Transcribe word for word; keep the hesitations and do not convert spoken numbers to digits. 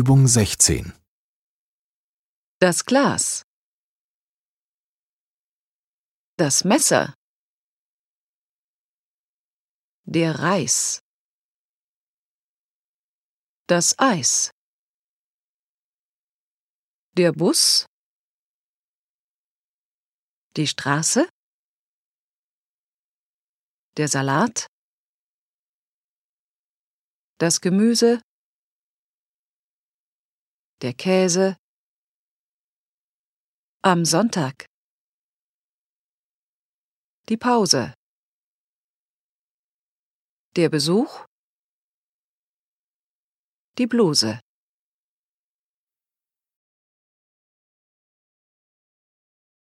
Übung sechzehn. Das Glas. Das Messer. Der Reis. Das Eis. Der Bus. Die Straße. Der Salat. Das Gemüse. Der Käse. Am Sonntag. Die Pause. Der Besuch. Die Bluse.